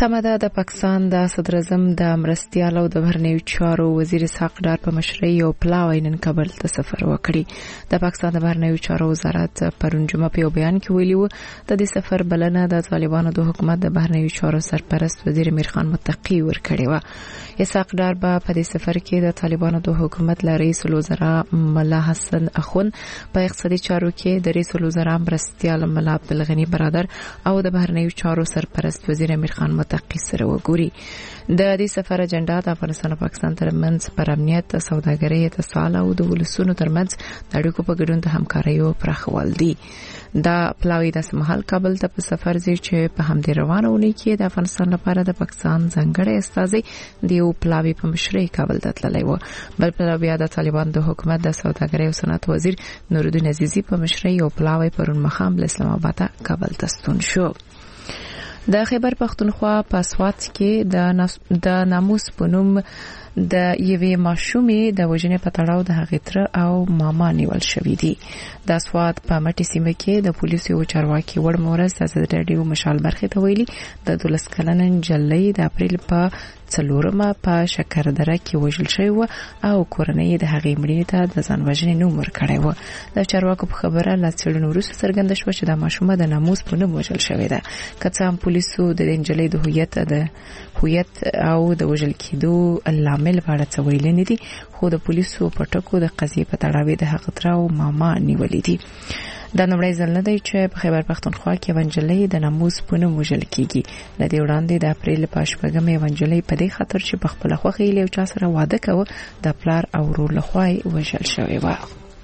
تمه ده د پاکستان د صدر اعظم د مرستیال او د بهرنیو چارو وزیر اسحاق ډار په مشرۍ یو پلاوی نن کابل ته سفر وکړي. د پاکستان د بهرنیو چارو وزارت پرون جمعه په یو بیان کې ویلي و د دې سفر بلنه د طالبانو د حکومت د بهرنیو چارو سرپرست وزیر امیر خان متقی ورکړی و. اسحاق ډار به په دې سفر کې د طالبانو د حکومت له رئیس الوزرا ملا حسن اخون په اقتصادي چارو کې د رئیس الوزرا مرستیال ملا عبدالغنی برادر او د بهرنیو چارو سرپرست وزیر امیر خان متقی سره وګوري. د دې سفر اجنډا د افغانستان او پاکستان ترمنځ پر امنیت، سوداګرۍ، اتصال او د ولسونو ترمنځ د اړیکو په ګډون د همکاریو پراخول دي. دا پلاوی د سمحال کابل ته په سفر ځي چې په همدې روانه ونی کې د افغانستان لپاره د پاکستان ځانګړی استازي دیو پلاوی په مشرۍ کابل ته تللی و. بل پلاوی د طالبان د حکومت د سوداګرۍ او صنعت وزیر نورالدین عزیزی په مشرۍ یو پلاوی پرون مخام اسلام آباد کابل ته ستون شو. د خیبر پختونخوا په سوات کې د ناموس په نوم د یوې ماشومې د وژنې په تړاو د هغې تره او ماما نیول شوې دي. د سوات په مټي سیمه کې د پولیسو یو چارواکي وړ مورز د ازادي مشال برخې ته ویلي د 12 کلنه نجلۍ د اپریل په 4 په شکردره کې وژل شوی و او کورنۍ د هغې مړینې ته د ځان وژنې نوم ورکړی و. د چارواکو په خبره لا څېړنو وروسته څرګنده شوه چې د ماشومه د ناموس په نوم وژل شوې ده. که څه هم پولیسو د نجلۍ د هویت او د وژل کېدو لامل په اړه څه ویلي نه دي، خو د پولیسو په ټکو د قضیې په تړاو د هغه تره او ماما نیولې دي. دا نومړی ځل نه دی چې په خیبر پختونخوا کې ونجلۍ د ناموس په نوم وژل کیږي. د دې وړاندې د اپریل په 8 ونجلۍ په دې خاطر چې په خپل خوښه له چا سره واده کوي د پلار او ورور لخوا وژل شوی و.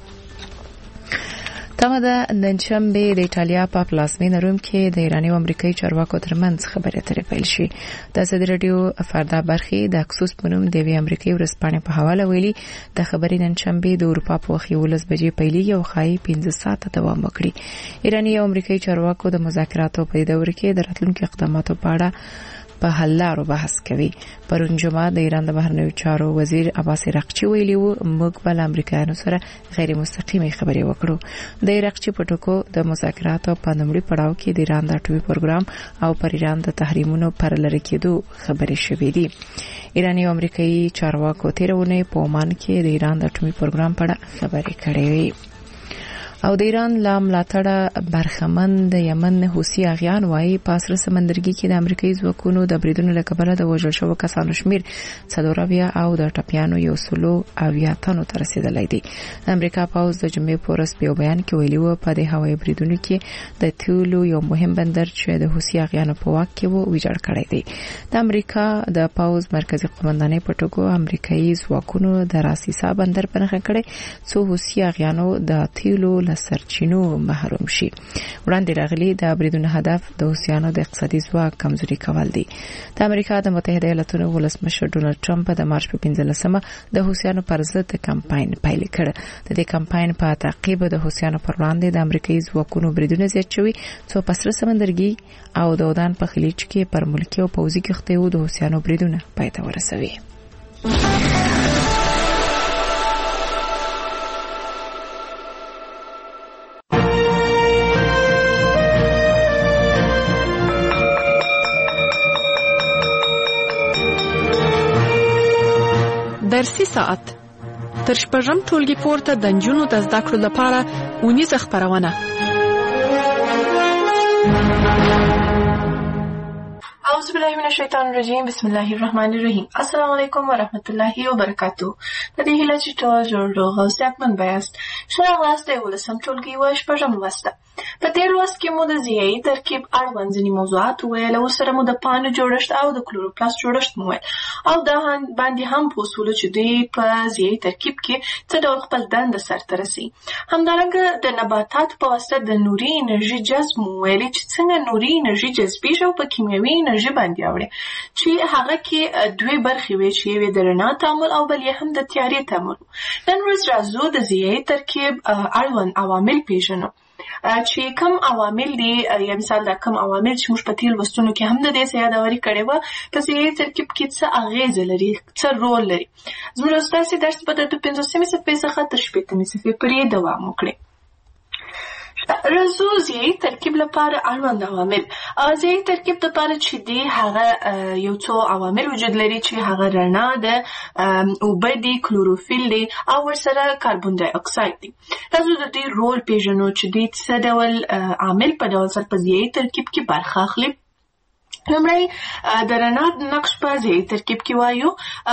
تمه ده نن شنبه د ایټالیا په پلازمینه روم کې د ایراني او امریکایي چارواکو ترمنځ خبرې اترې پیل شي. د ازادي رادیو فردا برخې د اکسوس په نوم د وی امریکایي ورځپاڼې په حواله ویلي د خبرې نن شنبه د اروپا په وخت 11 بجې پیلېږي او ښایي 15 ساعته دوام وکړي. ایراني او امریکایي چارواکو د مذاکراتو په دور کې د راتلونکو اقداماتو په اړه په حل لارو بحث کوي. پرون جمعه د ایران د بهرنیو چارو وزیر عباس عراقچي ویلي و موږ بل امریکایانو سره غیر مستقیمه خبرې وکړو. د عراقچي په ټکو د مذاکراتو په لومړي پړاو کې د ایران د اټومي پروګرام او پر ایران د تحریمونو پر لری کېدو خبرې شوې دي. ایراني او امریکایي چارواکو تیرونه په عمان کې د ایران د اټومي پروګرام په اړه خبرې کړې وي. او د ایران لا ملاتړه برخمن د یمن حوثي اغیان وایي په سره سمندرګي کې د امریکایي ځواکونو د بریدونو له کبله د وژل شوو کسانو شمیر 400 او د ټپیانو 100 تنو ته رسیدلی دی. د امریکا پوځ د جمعې په ورځ په بیان کې ویلي و په دې هوایي بریدونو کې د تیلو یو مهم بندر چې د حوثي اغیانو په واک کې و ویجاړ کړی دی. د امریکا د پوځ مرکزی قومندانۍ په ټکو امریکایي ځواکونو د راسیسا بندر په نښه کړی څو حوثي اغیانو د تیلو سرچینو محروم شي. وړاندې راغلي د بریدونو هدف د حوثیانو د اقتصادي ځواک کمزوري کول دي. د امریکا د متحده ایالاتونو ولسمشر ډونالد ټرمپ د مارچ په 15مه د حوثیانو پر ضد کمپاین پیل کړ. د دې کمپاین په تعقیب د حوثیانو پر وړاندې د امریکایي ځواکونو بریدونه زیات شوي څو په سره سمندرګي او د ودان په خلیج کې پر ملکي او پوځي کښتیو د حوثیانو بریدونه پای ته ورسوي. درسي ساعت تر شپږم ټولګي پورته د نجونو د زده کړو لپاره اونیزه خپرونه. اعوذ بالله من الشیطان الرجیم، بسم الله الرحمن الرحیم. السلام علیکم ورحمت الله وبرکاتو. د دې هیله چې ټول جوړ روغ او صحتمند یاست. ښه راغلاست د 11م ټولګي و شپږم لوست. په دې لوست کې مو د ضیایي ترکیب اړوند ځینې موضوعات وویل او سره مو د پاڼو جوړښت او د کلوروپلاست جوړښت مو ویل او دا باندې هم پوه شولو چې دوی په ضیایي ترکیب کې څه ډول خپل دنده سرته رسوي. همدارنګه د نباتاتو په واسطه د نوري انرژي جذب مو ویلې چې څنګه نوري انرژي جذبېږي او په کیمیاوي انرژي باندې اوړي چې هغه کې دوه برخې وي چې یوې د رڼا تعامل او بل یې هم د تیارې تعامل. نن ورځ راځو د ضیایي ترکیب اړوند عوامل پیژنو چې کوم عوامل دي. یا مثال دا کوم عوامل چې موږ په تیر لوستونو کې هم د دې څه یادوري کړې وه په ضیایي ترکیب کې څه اغیزه لري، څه رول لري. زموږ ستاسې درس به د 15مې صفحې څخه تر 15مې صفحې پورې دوام وکړي. رازو ضیایي ترکیب لپاره اړوند عوامل. ضیایي ترکیب لپاره چې دی هغه یو څو عوامل وجود لري چې هغه رڼا ده، اوبه دي، کلوروفیل دی او ورسره کاربن ډای اکساید دی. رازو د دې رول پیژنو چې دی څه ډول عامل په ډول سره په ضیایي ترکیب کې برخه اخلي. لومړی د رڼا نقش په ضیایي ترکیب کې وایو.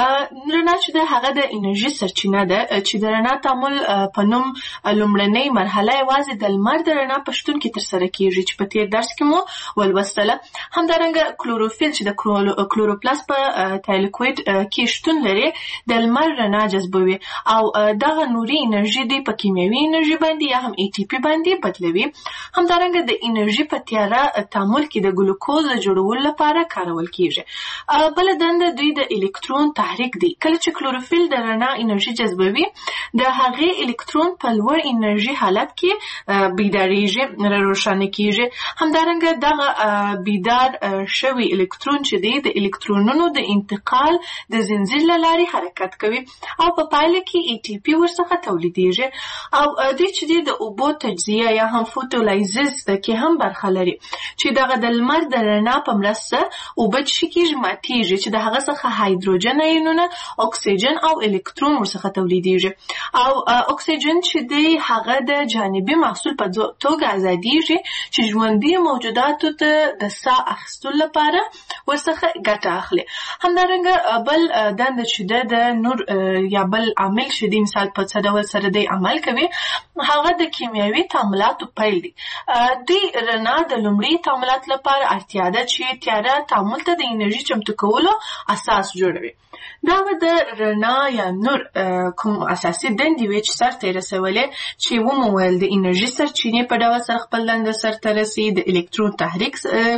رڼا چې ده هغه د انرژي سرچینه ده چې د رڼا تعامل په نوم لومړنۍ مرحله یوازې د لمر د رڼا په شتون کې ترسره کیږي چې په تیر درس کې مو ولوستله. همدارنګه کلوروفیل چې د کلوروپلاست په تایلکوید کې شتون لري د لمر رڼا جذبوي او دغه نوري انرژي دی په کیمیاوي انرژي باندې یا هم ATP باندې بدلوي. همدارنګه د انرژي په تیاره تعامل کې د ګلوکوز جوړولو لپاره کارول کیږي. بل دنده دوی د الکترون تحریک دی. کله چې کلوروفیل د رڼا انرژي جذبوي د هغې الکترون په لوړ انرژي حالت کې بیداریږي، روښانه کیږي. همدارنګه دغه بیدار شوی الکترون چې دی د الکترونونو د انتقال د زنجیر له لارې حرکت کوي او په پایله کې ATP ورڅخه تولیدیږي او دوی چې دی د اوبو تجزیه یا هم فوتولایزس کې هم برخه لري چې دغه د لمر د رڼا په مرسته اوبه چې کېږي ماتیږي چې د هغه څخه هایدروجن ایونونه، اکسیجن او الکترون ورڅخه تولیدیږي او اکسیجن چې دی هغه د جانبي محصول په توګه ازادیږي چې ژوندي موجوداتو ته د ساه اخیستلو لپاره ورڅخه ګټه اخلي. همدارنګه بل دنده چې ده د نور یا بل عامل چې دی مثال په څه ډول سره دی عمل کوي هغه د کیمیاوي تعاملاتو پیل دی. دوی رڼا د لومړي تعاملات لپاره اړتیا ده چې تیاره تعامل ته د انرژي چمتو کولو اساس جوړوي. دا د رڼا یا نور کوم اساسي دندې وې چې سرته یې رسولې چې ومو ویل د انرژي سرچینې په ډول سره خپل دنده سرته رسي، د الکترون تحریک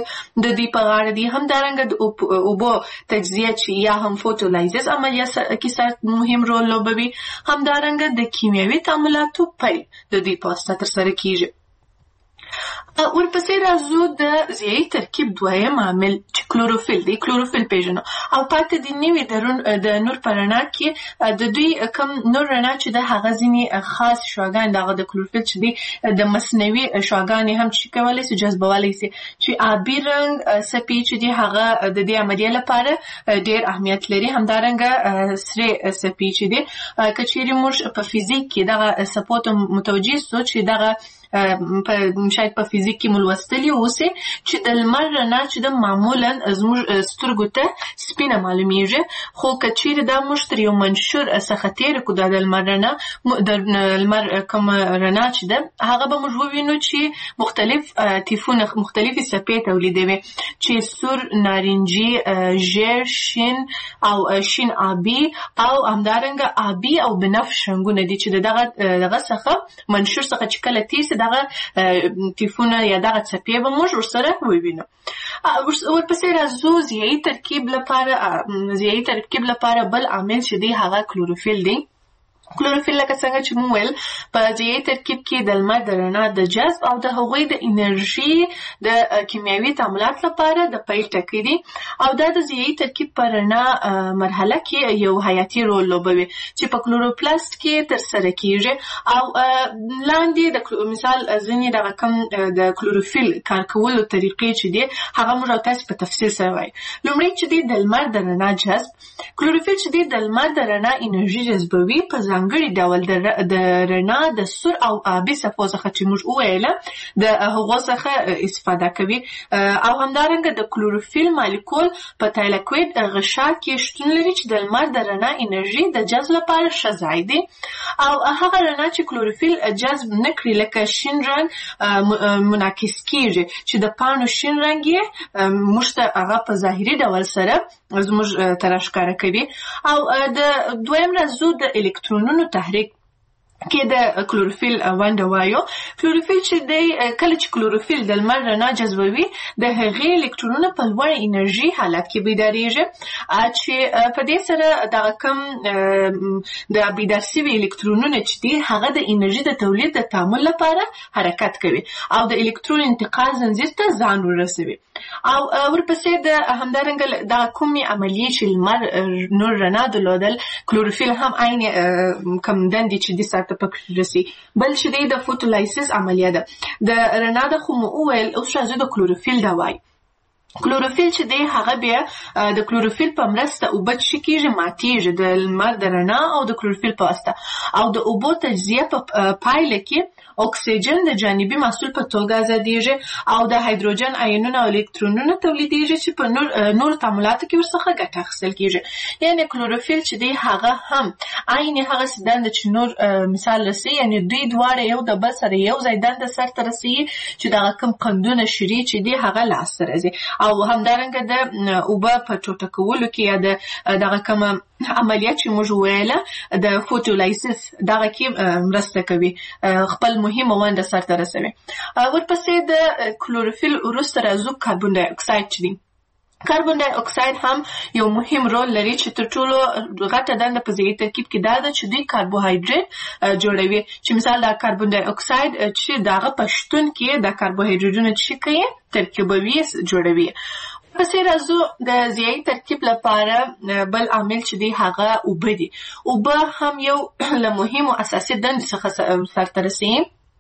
د دوی په غاړه دی. همدارنګه د اوبو تجزیه چې یا هم فوتولایزس عملیه کې مهم رول لوبوي. همدارنګه د کیمیاوي تعاملاتو پیل د دوی په واسطه ترسره کیږي. ورپسې راځو د ضیایي ترکیب دویم عامل چې کلوروفیل دی. کلوروفیل پیژنو او پاتې د نوي د نور په رڼا کې د دوی کم نور رڼا چې د هغه ځینې خاص شعاګان دغه د کلوروفیل چې دی د مصنوعي شعاګانې هم چې کولی سي جذبولی سي چې آبي رنګ سپي چې دی هغه د دې عملیې لپاره ډېر اهمیت لري. همدارنګه سرې سپي چې دی که چیرې موږ په فزیک کې دغه څپو ته متوجه سو چې دغه شاید په فزیک کې ملوستلی اوسه چې د لمر رڼا چې د معمولا زموږ سترګو ته سپینه معلومیږي، خو که چیرې دا موږ تر یو منشور څخه تېره کړو د لمر رڼا د لمر کوم رڼا چې ده هغه به موږ ووینو چې مختلف تیفونه مختلفې څپې تولیدوي چې سور، نارنجي، ژیړ، شین او شین آبي او همدارنګه آبي او بنفش رنګونه دي چې دغه څخه منشور څخه چې کله تېر دغه تیفونه یا دغه څپې به موږ ورسره ووینو. ورپسې راځو ضیایي ترکیب لپاره بل عامل چې دی هغه کلوروفیل دی. کلوروفیل لکه څنګه چې مو ویل په ضیایي ترکیب کې د لمر د رڼا د جذب او د هغوی د انرژي د کیمیاوي تعاملات لپاره د پیل ټکی دی او دا د ضیایي ترکیب په رڼا مرحله کې یو حیاتي رول لوبوي چې په کلوروپلاست کې ترسره کیږي او لاندې د مثال ځینې دغه کم د کلوروفیل کار کولو طریقې چې دی هغه موږ تاسو په تفصیل سره وایو. لومړی چې دی د لمر د رڼا جذب. کلوروفیل چې دی د لمر د رڼا انرژي جذبوي په ځانګړي ډول د رڼا د سور او آبي څپو څخه چې موږ وویله د هغو څخه استفاده کوي او همدارنګه د کلوروفیل مالیکول په تایلکوید غشا کې شتون لري چې د لمر د رڼا انرژي د جذب لپاره ښه ځای دی او هغه رڼا چې کلوروفیل جذب نه کړي لکه شین رنګ منعکس کیږي چې د پاڼو شین رنګ یې موږ ته هغه په ظاهري ډول سره زموږ ته راښکاره کوي او د دویم راځو د الکترونونو تحریک کې د کلوروفیل ونډه وایو. کلوروفیل چې دی کله چې کلوروفیل د لمر رڼا جذبوي د هغې الکترونونه په لوړ انرژي حالت کې بیداریږي چې په دې سره دغه کم د بیدار سوي الکترونونه چې دي هغه د انرژي د تولید د تعامل لپاره حرکت کوي او د الکترون انتقال زنجیر ته ځان ورسوي او ورپسې د همدارنګه دغه کومې عملیې چې لمر نور رڼا درلودل کلوروفیل هم عین کم دندې چې دي سرته سرته پکې رسي. بل چې د فوټولایسیس عملیه ده د رڼا د خو مو وویل اوس راځو د کلوروفیل دوايي. کلوروفیل چې دی هغه بیا د کلوروفیل په مرسته اوبه چې کېږي ماتېږي د لمر د رڼا او د کلوروفیل په واسطه او د اوبو تجزیه په پایله کې اکسیجن د جانبي محصول په توګه ازادېږي او د هایدروجن آیونونه او الکترونونه تولیدېږي چې په نور تعاملاتو کې ورڅخه ګټه اخیستل کېږي. یعنې کلوروفیل چې دی هغه هم عین هغسې دنده چې نور مثال رسي، یعنې دوی دواړه یو د بل سره یو ځای دنده سرته رسوي چې دغه کوم قندونه شري چې دی هغه لاسته راځي او همدارنګه د اوبه په ټوټه کولو کې یا دغه کومه عملیات چې موږ ویله د فوټولایسیس دغه کې مرسته کوي، خپل مهمه ونډه سرته رسوي. ورپسې د کلوروفیل وروسته راځو کاربن ډای اکساید چې دی. کاربن ډای اکساید هم یو مهم رول لري چې تر ټولو غټه دنده په ضیاعي ترکیب کې دا ده چې دوی کاربوهایډریټ جوړوي، چې مثال د کاربن ډای اکساید چې دغه په شتون کې د کاربوهایډریټونو چې کوي ترکیبوي جوړوي. پسې راځو د ضیاعي ترکیب لپاره بل عامل چې دی هغه اوبه دي. اوبه هم یو له مهمو اساسي دندو څخه سرته رسوي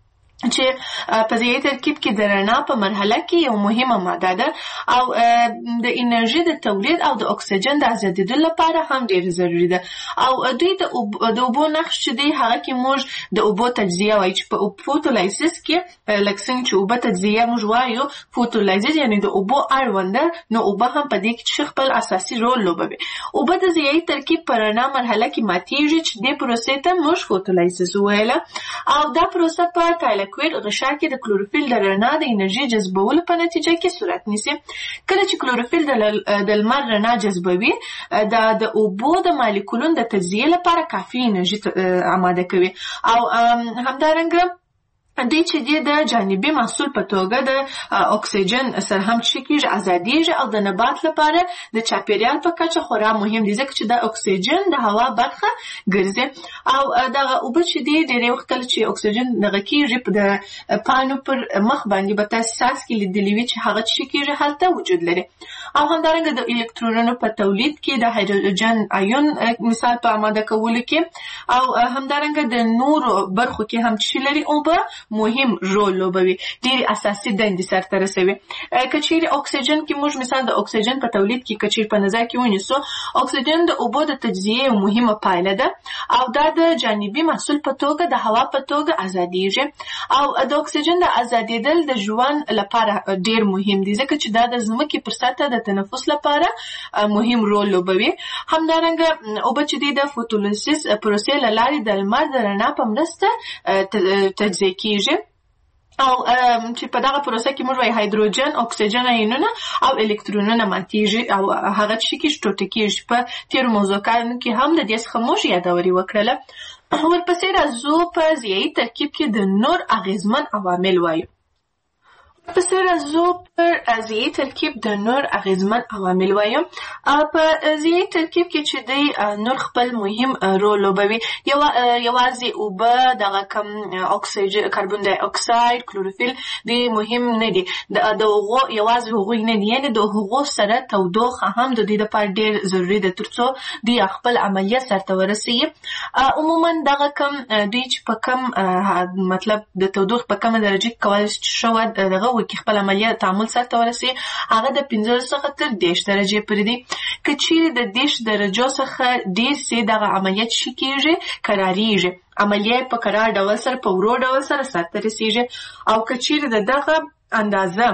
چې په ضیاعي ترکیب کې د رڼا په مرحله کې یو مهمه ماده ده او د انرژي د تولید او د اکسیجن د ازادېدو لپاره هم ډېر ضروري ده. او دوی د اوبو نقش چې دی هغه کې موږ د اوبو تجزیه وایي چې په فوټولایسیس کې لکه څنګه چې اوبه تجزیه موږ وایو فوټولایسیس یعنې د اوبو اړونده، نو اوبه هم په دې کې چې خپل اساسي رول لوبوي. اوبه د ضیاعي ترکیب په رڼا مرحله کې ماتېږي چې دې پروسې ته موږ فوټولایسیس ویله او دا پروسه په تایلکویډ غشا کې د کلوروفیل د رڼا د انرژي جذبولو په نتیجه کې صورت نیسي. کله چې کلوروفیل د لمر رڼا جذبوي دا د اوبو د مالیکولونو د تجزیه لپاره کافي انرژي آماده کوي او همدارنګه دوی چې دی د جانبي محصول په توګه د اکسیجن سره هم چې کېږي ازادېږي او د نبات لپاره د چاپیریال په کچه خورا مهم دي ځکه چې د اکسیجن د هوا برخه ګرځي او دغه اوبه چې دی ډېری وخت کله چې اکسیجن دغه کېږي د پاڼو پر مخ باندې به تاسو ساس کې لیدلي وي چې هغه چې کېږي هلته وجود لري او همدارنګه د الکترونونو په تولید کې د هایدروجن آیون مثال په آماده کولو کې او همدارنګه د نورو برخو کې هم چې لري اوبه مهم رول لوبوي، ډېرې اساسي دندې سرته رسوي. که چیرې اکسیجن کې موږ مثال د اکسیجن په تولید کې که چیرې په نظر کې ونیسو، اکسیجن د اوبو د تجزیې یو مهمه پایله ده او دا د جانبي محصول په توګه د هوا په توګه ازادېږي او د اکسیجن د ازادېدل د ژوند لپاره ډېر مهم دي ځکه چې دا د ځمکې پر سطحه د تنفس لپاره مهم رول لوبوي. همدارنګه اوبه چې د فوټولایسیس پروسې له لارې د لمر د رڼا په مرسته تجزیه کېږي او چې په دغه پروسه کې موږ وایي هایدروجن، اکسیجن آیونونه او الکترونونه ماتېږي او هغه چې کې ټوټه کېږي. په تېرو موضوعاتو کې هم د دې څخه موږ یادوري وکړله. ورپسې راځو په ضیاعي ترکیب کې د نور اغیزمن عوامل وایو. پسې راځو پر ضیاعي ترکیب د نور اغیزمن عوامل وایم. په ضیاعي ترکیب کې چې دی نور خپل مهم رول لوبوي. یوازې اوبه دغه کم اکسیجن، کاربن ډای اکساید، کلوروفیل دی مهم نه دي، د هغو یوازې هغوی نه دي، یعنې د هغو سره تودوخه هم د دوی لپاره ډېر ضروري ده تر څو دوی خپل عملیه سرته ورسوي. عموما دغه کم دوی چې په کم مطلب د تودوخې په کمه درجه کې کولی شي شوه دغه وکړي خپل عملیه تعامل سرته ورسوي، هغه د 15 څخه تر 10 درجې پورې دي. که چیرې د 10 درجو څخه ډېر سي دغه عملیات چې کېږي قراریږي، عملیه په قرار ډول سره په ورو ډول سره سرته رسیږي او که چیرې د دغه اندازه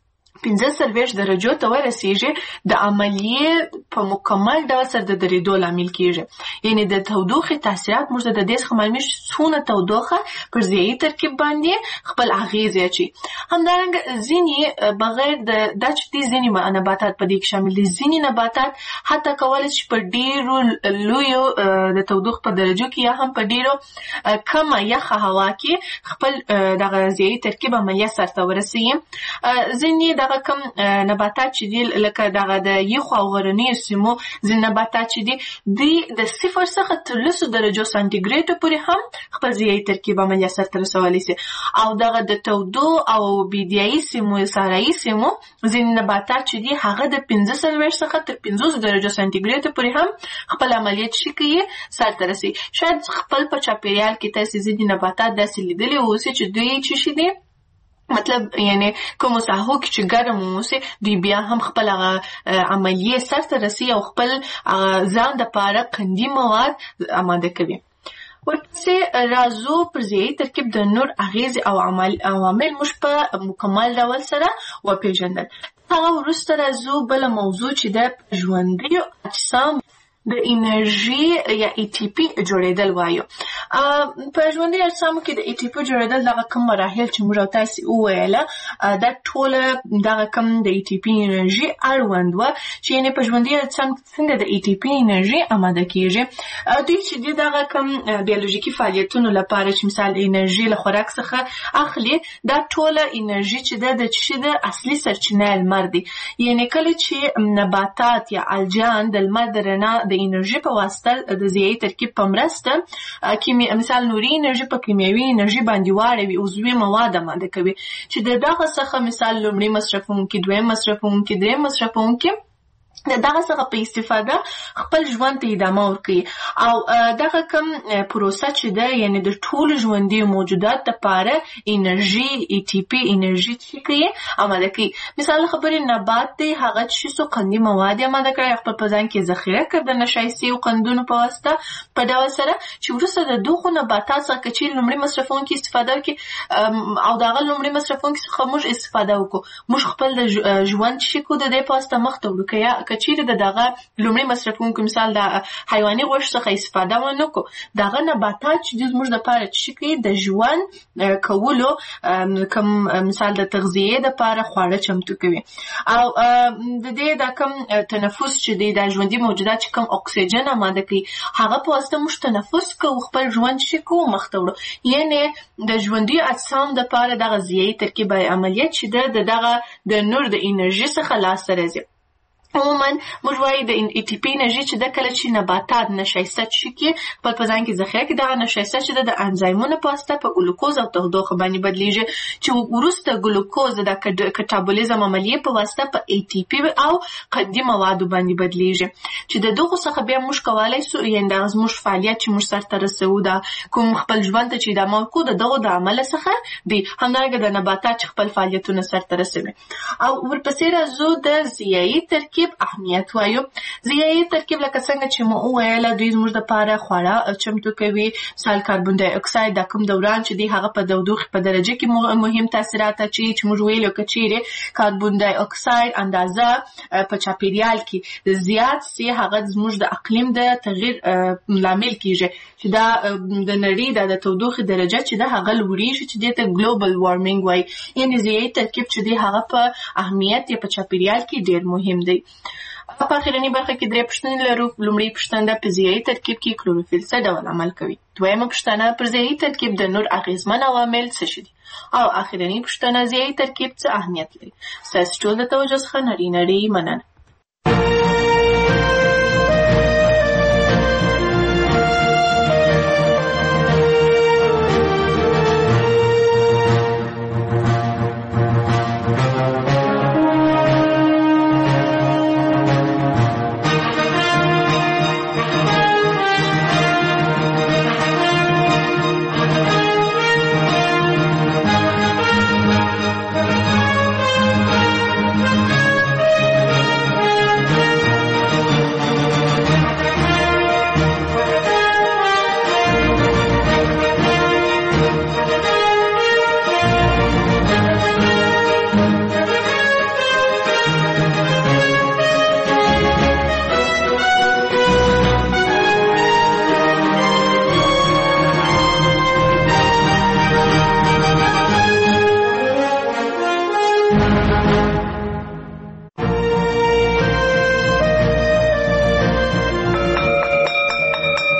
15 درجو ته ورسیږي د عملیې په مکمل ډول سره د درېدو لامل کېږي. یعنې د تودوخې تاثیرات موږ د دې څخه معلومیږي څونه تودوخه پر ضیاعي ترکیب باندې خپل اغېز اچوي. همدارنګه ځینې بغیر دا چې دي ځینې نباتات په دې کې شامل دي، ځینې نباتات حتی کولی شي په ډېرو لویو د تودوخې په درجو کې یا هم په ډېرو کمه یخه هوا کې خپل دغه ضیاعي ترکیب عملیه سرته ورسوي. ځینې دغه کم نباتات چې دي لکه دغه د یخو او غرنیو سیمو ځینې نباتات چې دي دوی د 0 څخه تر 10 درجو سانتیګریډ پورې هم خپل ځیږي ترکیب عملیات سرته رسولی سي او دغه د تودو او بیدیایي سیمو صحرایي سیمو ځینې نباتات چې دي هغه د 45 څخه تر 50 درجو سانتیګریډ پورې هم خپل عملیات شي کوي سرته رسي. شاید خپل په چاپیریال کې تاسو ځینې نباتات داسې لیدلي اوسي چې دوی چې شي دي مطلب یعنی کوم ساحو کې چې ګرم اوسي دوی بیا هم خپل عملیه سرته رسي او خپل ځان د پاره قندي مواد آماده کوي. ورپسې راځو پر ځای ترکیب د نور اغیز او عوامل موږ په مکمل ډول سره وپېژندل. هغه وروسته راځو بل موضوع چې د ژوندیو اجسام د انرژي یا ATP جوړېدل وایو. په ژوندي اجسامو کې د ATP جوړېدل دغه کوم مراحل چې موږ تاسو وویله دا ټوله دغه کوم د ATP انرژي اړوند و چې یعنې په ژوندي اجسام څنګه د ATP انرژي آماده کیږي. دوی چې دغه کوم بیولوژیکي فعالیتونو لپاره چې مثال انرژي له خوراک څخه اخلي دا ټوله انرژي چې د چي د اصلي سرچینه لمر دی. یعنې کله چې نباتات یا الجان د لمر د رڼا د انرژي په واسطه د ضیایي ترکیب په مرسته مثال نوري انرژي په کیمیاوي انرژي باندې واړوي عضوي مواد آماده کوي چې دغه څخه مثال لومړی مصرفونکي دویم مصرفونکي دریم مصرفونکي دغه څخه په استفاده خپل ژوند ته ادامه ورکوي او دغه کوم پروسه چې ده یعنی د ټول ژوندي موجودات لپاره انرژي ATP انرژي چې کوي آماده کوي. مثال خبرې نبات دی هغه چې څو قندي مواد آماده کړي خپل په ځان کې ذخیره کړي د نشایستي او قندونو په واسطه په ډول سره چې وروسته د دغو نباتات څخه چې لومړی مصرفونکي استفاده وکړي او دغه لومړی مصرفونکي څخه موږ استفاده وکړو موږ خپل د ژوند چې کو د دې په واسطه مخ ته وړو کچیرې دغه لومړی مصرفونکو مثال د حیواني غوښې څخه استفاده ونه کړو دغه نباتات چې زموږ لپاره چې کوي د ژوند کولو کوم مثال د تغذیې لپاره خواړه چمتو کوي او د دې د کوم تنفس چې د ژوندي موجودات چې کوم اکسیجن آماده کوي هغه په واسطه موږ تنفس کوو خپل ژوند چې کوو مخ ته وړو. یعنې د ژوندي اجسام لپاره دغه ضیایي ترکیب عملیات چې دغه د نور د انرژي څخه لاسته راځي. عموما موږ وایو د ATP انرژي چې د کله چې نباتات نشایسته چې کې خپل په ځان کې ذخیره کړي دغه نشایسته چې د انزایمونو په واسطه په ګلوکوز او تودوخه باندې بدلیږي چې وروسته ګلوکوز د کټابولیزم عملیې په واسطه په ATP او قندي موادو باندې بدلیږي چې د دغه څخه بیا موږ کولای سو یعنې د زموږ فعالیت چې موږ سرته رسوو دا کوم خپل ژوند ته چې ادامه ورکوو دغه د عمل څخه دی همدارنګه د نباتات چې خپل فعالیتونه سرته رسوي. او ورپسې راځو د ضیایي ترکیب اهمیت وایو. ضیایي ترکیب لکه څنګه چې مو وویله دوی زموږ لپاره خواړه چمتو کوي مثال کاربن ډای اکساید د کوم دوران چې دی هغه په تودوخې په درجه کې مهم تاثیرات اچوي چې موږ ویلو که چیرې کاربن ډای اکساید اندازه په چاپیریال کې زیات سي هغه زموږ د اقلیم د تغییر لامل کیږي چې دا د نړۍ د تودوخې درجه چې ده هغه لوړیږي چې دې ته ګلوبل وارمینګ وایي. یعنې ضیایي ترکیب چې دی هغه په اهمیت یا په چاپیریال کې ډیر مهم دی. په اخرنی برخه کې درې پوښتنې لرو. لومړی پوښتنه په ضیایي ترکیب کې کلوروفیل څه ډول عمل کوي. دویمه پوښتنه پر ضیایي ترکیب د نور اغیزمن عوامل څه دي او اخرنی پوښتنه ضیایي ترکیب څه اهمیت لري. ستاسو ټول د توجه څخه نړۍ مننه.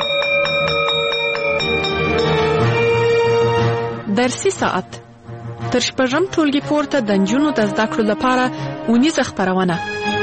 درسي ساعت تر شپږم ټولګي پورته د نجونو د زده کړو لپاره اونیزه خپرونه.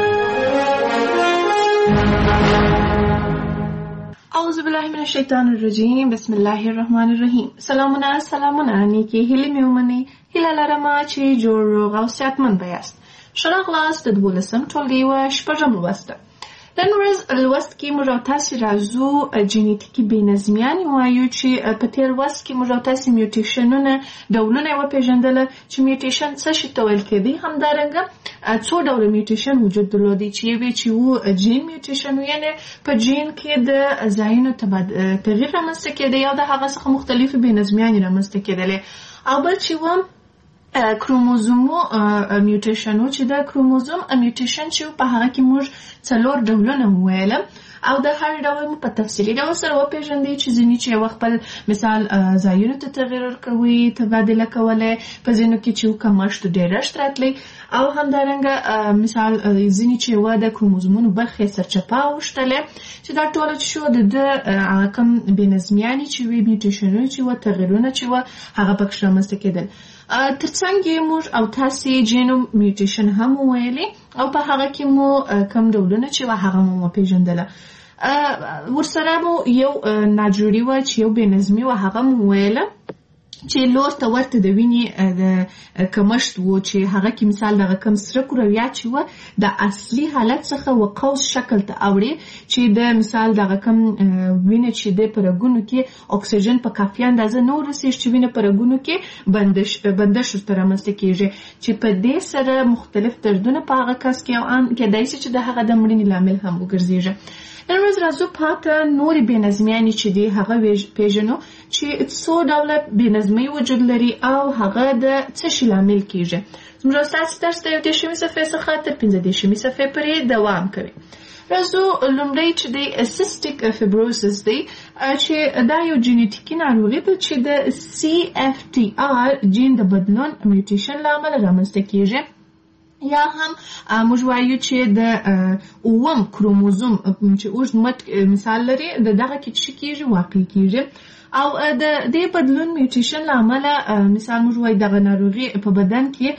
اعوذ بالله من الشیطان الرجیم. بسم الله الرحمن الرحیم. سلامونه نیکی هیلې مې ومنئ. هیله لرمه چې جوړ روغ او صحتمند به یاست. ښه راغلاست د 12م ټولګي یوه شپږم لوست. نن ورځ لوست کې موږ او تاسې راځو جینیتیکي بېنظمیانې وایو چې په تېر لوست کې موږ او تاسې میوټیشنونه ډولونه یې وپېژندله چې میوټیشن څه شي ته ویل کېدی. همدارنګه څو ډوله میوټیشن وجود درلودی چې یوې چې و جین میوټیشن و، یعنې په جین کې د ځایونو تغییر رامنځته کېدی او د هغه څخه مختلفې بېنظمیانې رامنځته کېدلې، او بل چې و کروموزومو میوټیشن و چې د کروموزوم میوټیشن چې په هغه کې موږ 4 ډولونه وویله او د هر ډول مو په تفصیلي ډول سره وپېژندئ چې ځینې چې یو خپل مثال ځایونو ته تغییر ورکوي، تبادله کولی، په ځینو کې چې کمښت ډېرښت راتلی، او همدارنګه مثال ځینې چې یوه د کروموزومونو برخې سرچپه اوښتلی، چې دا ټوله چې شو د کوم بېنظمیانې چې وي، میوټیشنونه چې وه، تغییرونه چې وه، هغه پکښې رامنځته کېدل. ترڅنګ یې موږ او تاسې جینوم میوټیشن هم وویلې او په هغه کې مو کم ډولونه چې وه هغه مو وپېژندله. ورسره مو یو ناجوړي وه چې یو بېنظمي وه، هغه مو وویله چې لور ته ورته د وینې د کمښت و، چې هغه کې مثال دغه کم سره کرویه چې وه د اصلي حالت څخه و قوس شکل ته اوړي، چې د مثال دغه کم وینه چې د په رګونو کې اکسیجن په کافي اندازه نه ورسېږي چې وینه په رګونو کې بندش ورته رامنځته کېږي، چې په دې سره مختلف دردونه په هغه کس کې او ان کېدای شي چې د هغه د مړینې لامل هم وګرځېږي. نن ورځ راځو پاته نورې بېنظمیانې چې دي هغه پېژنو چې څو ډوله بېنظمۍ وجود لري او هغه د څه شي لامل کېږي. زموږ ستاسې درس د 21 صفحې څخه تر 15 صفحې پورې دوام کوي. راځو لومړی چې دی سیسټیک فیبروسس دی، چې دا یو جینیټیکي ناروغي ده چې د CFTR جین د بدلون میوټیشن له امله رامنځته کېږي، یا هم موږ وایو چې د 9 کروموزوم چې اوږد مټ مثال لري د دغه کې څه کېږي، واقع کېږي، او د دې بدلون میوټیشن له امله مثال موږ وایو دغه ناروغي په بدن کې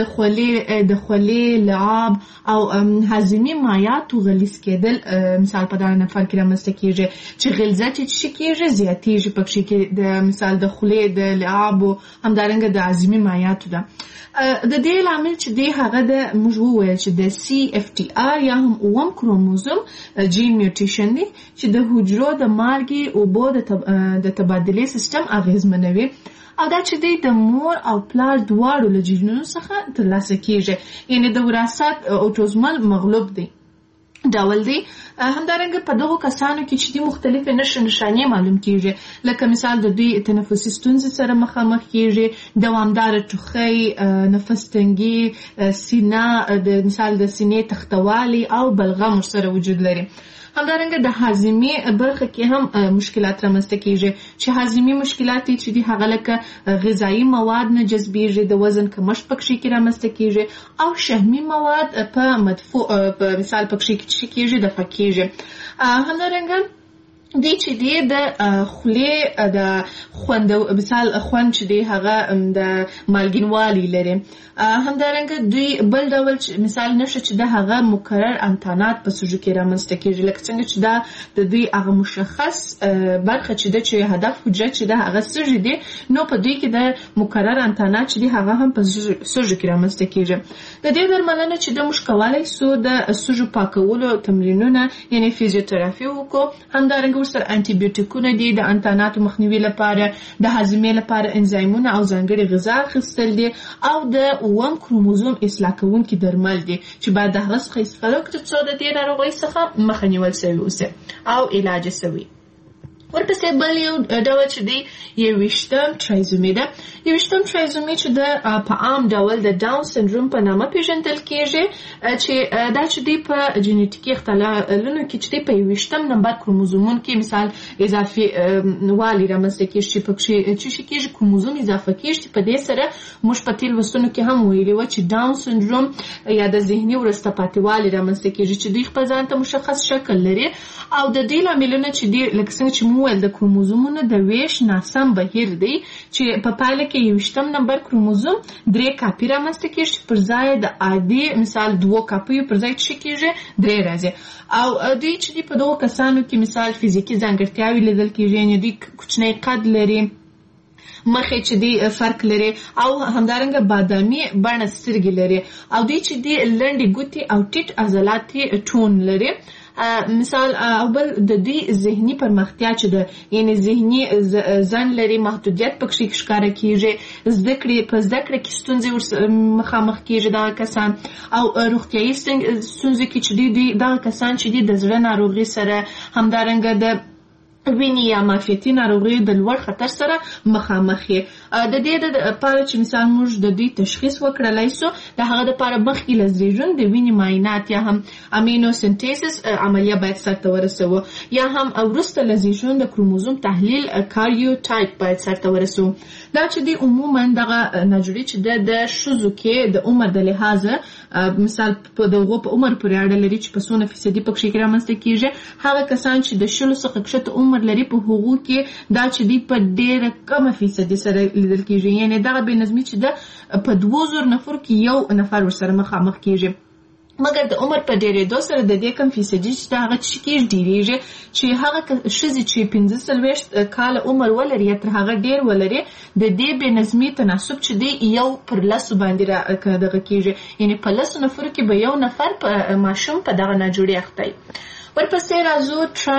د خولې، لعاب او هاضمي مایعاتو غلیظ کېدل مثال په دغه نفر کې رامنځته کېږي، چې غلظت یې څه کېږي، زیاتېږي پکښې کې د مثال د خولې، د لعابو، همدارنګه د هاضمي مایعاتو ده. د دې لامل چې دی هغه د موږ وویل چې د CFTR یا هم 9 کروموزوم جین میوټیشن دی چې د حجرو د مالګې اوبو د تبادلې سیستم اغېزمنوي، او دا چې دی د مور او پلار دواړو له جینونو څخه ترلاسه کېږي، یعنې د وراثت اوټوزمل مغلوب دی ډول دی. همدارنګه په دغو کسانو کې چې دي مختلفې نښانې معلوم کېږي، لکه مثال د دوی تنفسي ستونزې سره مخامخ کېږي، دوامداره ټوخی، نفس تنګي، سینه د مثال د سینې تختوالی او بلغم ورسره وجود لري. همدارنګه د هاضمي برخه کې هم مشکلات رامنځته کېږي، چې هاضمي مشکلات چې دي هغه لکه غذایي مواد نه جذبېږي، د وزن کمښت پکښې کې رامنځته کېږي، او شحمي مواد په مثال پکښې کې کېږي دفع کېږي. همدارنګه دی چې دی د خولې د مثال خوند چې دی هغه د مالګینوالي لري. همدارنګه دوی بل ډول مثال نشه چې د هغه مکرر انتانات په سږو کې رامنځته کېږي، لکه څنګه چې دا د دوی هغه مشخص برخه چې ده چې هدف حجره چې ده هغه سږي دي، نو په دوی کې د مکرر انتانات چې دي هغه هم په سږو کې رامنځته کېږي. د دې درملنه چې د موږ کولی سو د سږو پاکولو تمرینونه یعنې فیزیوتراپي وکړو، همدارنګه ورسره انټي بیوټیکونه دي د انتاناتو مخنیوي لپاره، د هاضمې لپاره انزایمونه او ځانګړې غذا اخیستل دي، او د 9 کروموزوم اصلاح کوونکي درمل دي چې باید د هغه څخه استفاده وکړو څو د دې ناروغۍ څخه مخه نیول سوی اوسي او علاج سوی. ورپسې بل یو ډول چې دی 21م ټرایزومي ده. 21م ټرایزومي چې د په عام ډول د ډاون سندروم په نامه پیژندل کېږي، چې دا چې دی په جینیټیکي اختلالونو کې چې دی په 21م نمبر کروموزومونو کې مثال اضافي والی رامنځته کېږي، چې پکښې څه کېږي کروموزوم اضافه کېږي، چې په دې سره موږ په تېر لوستونو کې هم ویلي وه چې ډاون سندروم یا د ذهني وروسته پاتې والی رامنځته کېږي، چې دوی خپل ځان ته مشخص شکل لري، او د دې لاملونه چې دی لکه څنګه چې مو وویل د کروموزومونو د ویش ناسم بهیر دی چې په پایله کې 20 نمبر کروموزوم 3 کاپي رامنځته کېږي پر ځای د عادي مثال 2 کاپیو پر ځای چې کېږي 3 راځي او دوی چې په دغو کسانو کې مثال فزیکي ځانګړتیاوې لیدل کېږي یعنې دوی کوچنی قد لري مخې چې دی فرق لري او همدارنګه بادامي بڼه سترګې لري او دوی چې دی لنډې ګوتې او ټیټ عضلاتي ټون لري مثال او بل د دوی ذهني پرمختیا چې ده یعنی ذهني ځان لري محدودیت پکې ښکاره کېږي زده کړې کې ستونزې مخامخ کېږي دغه کسان او روغتیایي ستونزې کې چې دوی دغه کسان چې دي د زړه ناروغۍ سره همدارنګه د وینې یا معافیتي ناروغیو د لوړ خطر سره مخامخ یې د دې لپاره چې مثال موږ د دوی تشخیص وکړلی سو د هغه دپاره مخکې له زیږون د وینې معاینات یا هم امینو سنتیسس عملیه باید سرته ورسوو یا هم وروسته له زیږون د کروموزوم تحلیل کاریوټایپ باید سرته ورسوو دا چې دی عموما دغه ناجوړي چې د ښځو کې د عمر د لحاظه مثال په دغو په عمر پورې اړه لري چې په څونه فیصدي پکې رامنځته کېږي هغه کسان چې د 10 څخه کښته عمر لري په هغو کې دا چې دی په ډېره کمه فیصدي سره لیدل کېږي یعنې دغه بې نظمي چې ده په 2000 نفر کې 1 نفر ورسره مخامخ کېږي مګر د عمر په ډېرېدو سره د دې کم فیصدي چې د هغه څه کېږي ډېرېږي چې هغه ښځې چې 45 کاله عمر ولري یا تر هغه ډېر ولري د دې بې نظمي تناسب چې دی 1 پر 10 باندې دغه کېږي یعنې په 10 نفرو کې به 1 نفر په ماشوم په دغه ناجوړي اخته وي ورپسې راځو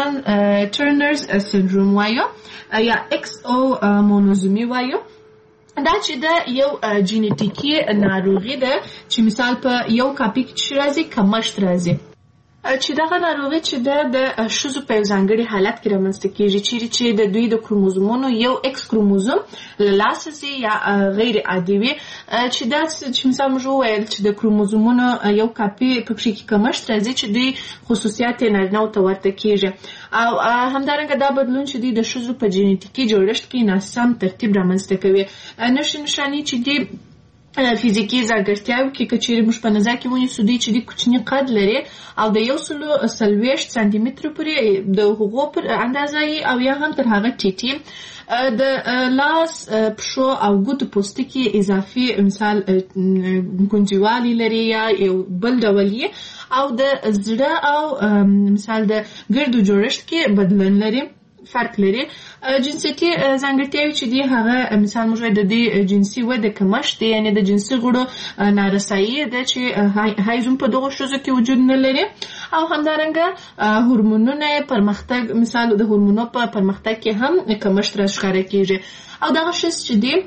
ټرنرز سنډروم وایو یا ایکس او مونوزومي وایو دا چې د یو جینیټیکي ناروغي ده چې مثال په یو کاپي کې راځي کمښت راځي چې دغه ناروغي چې د ښځو په ځانګړي حالت کې رامنځته کېږي چیرې چې د دوی د کروموزومونو یو ایکس کروموزوم له لاسه ځي یا غیر عادي وي چې دا چې مثال موږ وویل چې د کروموزومونو یو کاپي پکې کې کمښت راځي چې دوی خصوصیات یې نارینه‌و ته ورته کېږي او همدارنګه دا بدلون چې دوی د ښځو په جینیټیکي جوړښت کې ناسم ترتیب رامنځته کوي نښې نښانې چې دي فزیکي ځانګړتیاوې کې که چیرې موږ په نظر کې ونیسو دوی چې دوی کوچني قد لري او د 140 سانتي مترو پورې د هغو پر اندازه او یا هم تر هغه ټیټي د لاس پښو او ګوتو پوستکي اضافي مثال ګونجوالي لري یا یو بل ډول یې او د زړه او مثال د ګردو جوړښت کې بدلون لري فرق لري جنسیتي ځانګړتیاوې چې دي هغه مثال موږ د دې جنسي وده کمښت دی یعنې د جنسي غړو نارسایي ده چې هایزم په دغو ښځو کې وجود نه لري او همدارنګه هورمونونه پرمختګ مثال د هورمونو په پرمختګ کې هم کمښت راښکاره کېږي او دغه ښځې چې دي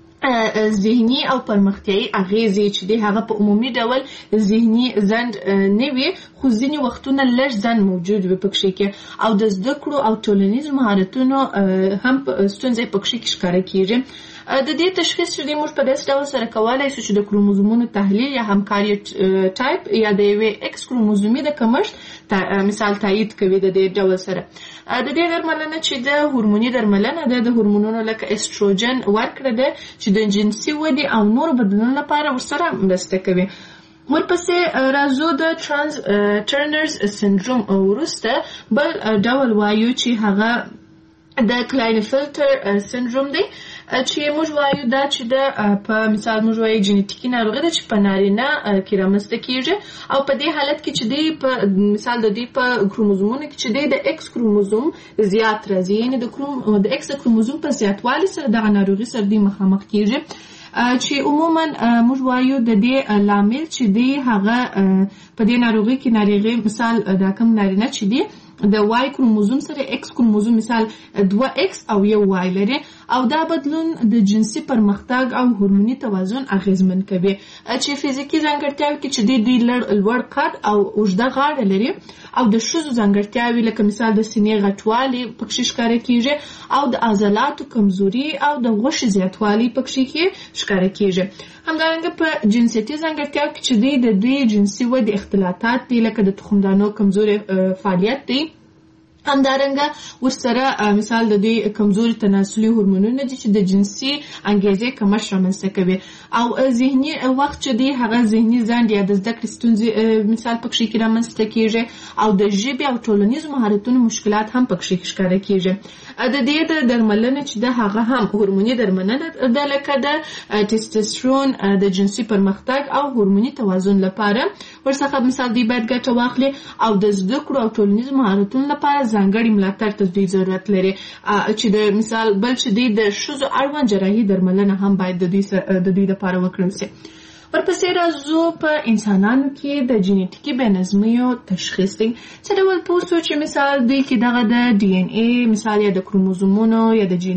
ذهني او پرمختیایي اغیزې چې دی هغه په عمومي ډول ذهني ځنډ نه وي خو ځینې وختونه لږ ځنډ موجود وي پکې کې او د زده کړو او ټولنیز مهارتونو هم ستونزې پکې ښکاره کېږي د دې تشخیص چې موږ په داسې ډول سره کولای شو چې د کروموزومونو تحلیل یا همکاري ټایپ یا د یوې ایکس کروموزومي د کمښت مثال تایید کوي د دې ډول سره د دې درملنه چې د هورموني درملنه ده د هورمونونو لکه استروجن ورکړه ده چې د جنسي ودې او نور بدلون لپاره ورسره مرسته کوي ورپسې راځو د ټرنرز سنډروم وروسته بل ډول وایو چې هغه د کلاینفلټر سنډروم دی چې موږ وایو دا چې په مثال موږ وایو جینیټیکي ناروغي ده چې په نارینه کې رامنځته کېږي او په دې حالت کې چې دی په مثال د دوی په کروموزومونو کې چې دی د ایکس کروموزوم زیات راځي یعنې د ایکس کروموزوم په زیاتوالي سره دغه ناروغي سره دوی مخامخ کېږي چې عموما موږ وایو د دې لامل چې دی هغه په دې ناروغي کې ناروغي مثال دا کوم نارینه چې دی د وای کروموزوم سره ایکس کروموزوم مثال 2x او 1y لري او دا بدلون د جنسي پرمختګ او هورموني توازن اغیزمن کوي چې فزیکي ځانګړتیاوې کې چې دوی لوړ قد او اوږده غاړه لري او د ښځو ځانګړتیاوې لکه مثال د سینې غټوالی پکې ښکاره کېږي او د عضلاتو کمزوري او د غوښې زیاتوالی پکې ښکاره کېږي همدارنګه په جنسیتي ځانګړتیاوو کې چې د دوی جنسي ودې اختلاطات دي لکه د تخمدانو کمزوري فعالیت دی همدارنګه ورسره مثال د دې کمزوري تناسلي هورمونونه دي چې د جنسي انګیزې کمښت رامنځته کوي او ذهني وخت چې دی هغه ذهني ځنډ یا د زده کړې ستونزې مثال پکې کې رامنځته کیږي او د ژبې او ټولنیزو مهارتونو مشکلات هم پکې ښکاره کیږي. د دې د درملنه چې د هغه هم هورموني درملنه د لکه د ټیسټوسترون د جنسي پرمختګ او هورموني توازن لپاره ورڅخه مثال دی باید ګټه واخلي او د زده کړو او ټولنیزو مهارتونو لپاره ځانګړي ملاتړ ته دوی ضرورت لري چې د مثال بل چې دی د ښځو اړوند جراحي درملنه هم باید د دوی لپاره وکړل شي. ورپسې راځو په انسانانو کې د جینیټیکي بېنظمیو تشخیص دی. څه ډول پوه سو چې مثال دوی کې دغه د ډي ان اے مثال یا د کروموزومونو یا د